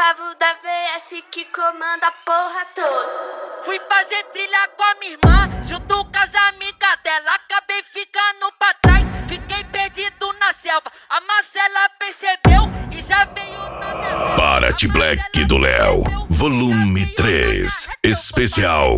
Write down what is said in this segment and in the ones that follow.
Gustavo da VS que comanda a porra toda. Fui fazer trilha com a minha irmã, junto com as amigas dela. Acabei ficando pra trás, fiquei perdido na selva. A Marcela percebeu e já veio na minha vida. Party Black do Léo, volume 3, especial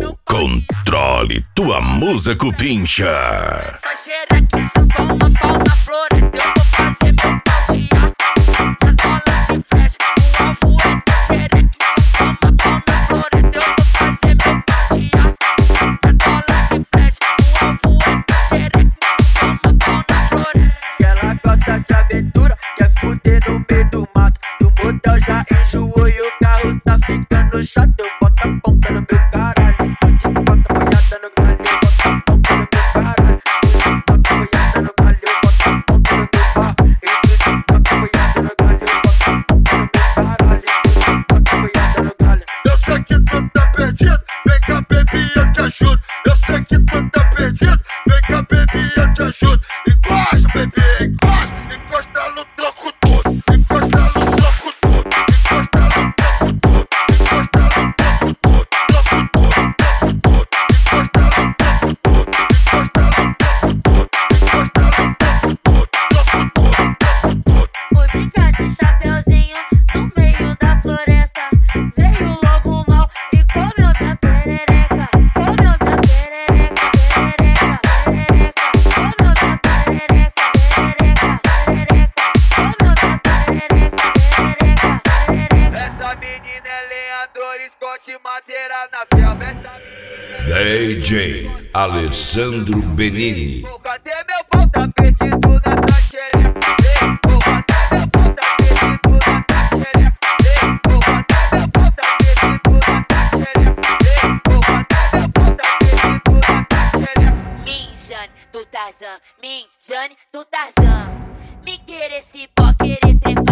Controle Tua Musa Cupincha. Tá xereque, toma pau na floresta, eu vou fazer meu pau girar. As bolas de flecha, o alvo é da xereque, toma pau na floresta, eu vou fazer meu pau girar. As bolas de flecha, o alvo é da xereque, toma pau na floresta. Ela gosta de aventura, quer fuder no meio do mato. Do motel já enjoou e o carro tá ficando chato. Eu boto a ponta no meu caralho, tu te bota molhada no galho. Eu boto a ponta no meu caralho, tu te bota molhada no galho. Eu boto a ponta no meu carro, e tu te bota molhada no galho. Eu boto a ponta no meu caralho, tu te bota molhada no galho. Eu sei que tu tá perdido, vem cá baby eu te ajudo. Eu sei que tu tá perdido, vem cá baby eu te ajudo. Encosta baby, encosta, encosta no tronco todo. Encosta no tronco todo, encosta no tronco todo. Encosta no tronco todo, tronco todo, tronco todo. Encosta no tronco todo, encosta no tronco todo. Encosta no tronco todo, tronco todo, tronco todo. Fui brincar de chapeuzinho no meio da floresta. Veio o lobo mal e comeu minha perereca. Comeu minha perereca, perereca, perereca. Comeu minha perereca, perereca, perereca. Comeu minha perereca, perereca, perereca. Essa menina é lenhadora, esconde madeira na selva. Essa menina é DJ Alessandro Benini. Pô, cadê meu pau? Tá perdido na tua xereca. Pô, cadê meu pau? Tá perdido na tua xereca. Pô, cadê meu pau? Tá perdido na tua xereca. Pô, cadê meu pau? Tá perdido na tua xereca. Minjane do Tarzan, Minjane do Tarzan. Me querer esse pó, querer trepar.